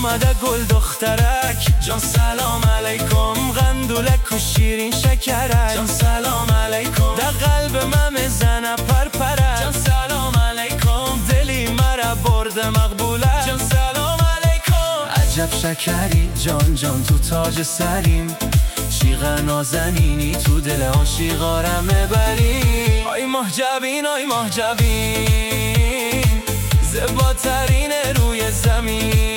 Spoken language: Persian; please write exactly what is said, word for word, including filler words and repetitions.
آمده گل دخترک، جان سلام علیکم. غندولک و شیرین شکرک، جان سلام علیکم. در قلب من میزنه پرپرک، جان سلام علیکم. دلی مرا برده مقبولک، جان سلام علیکم. عجب شکری جان جان تو تاج سریم، شیغ نازنینی تو دل عاشقارم میبری. آی محجبین آی محجبین، زیباترین روی زمین.